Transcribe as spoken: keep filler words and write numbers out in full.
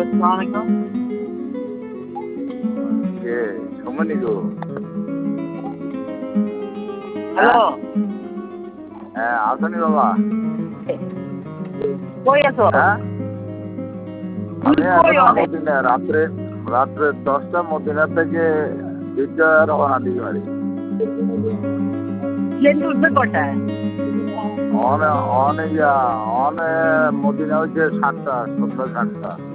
আসসালামাইকুম। কে সুমনি গো? হ্যালো, হ্যাঁ আসনি বাবা? কই আছো? হ্যাঁ তুমি আমি কই এখন অনেক? মদিনা রাত্রে রাত্রে দশটা মদিনা থেকে দুইটা রওনা দিই বাড়ি। প্লেন উঠবে কটায়? অনে অনে ইয়া অনে মদিনা হচ্ছে সাতটা সন্ধ্যা সাতটা।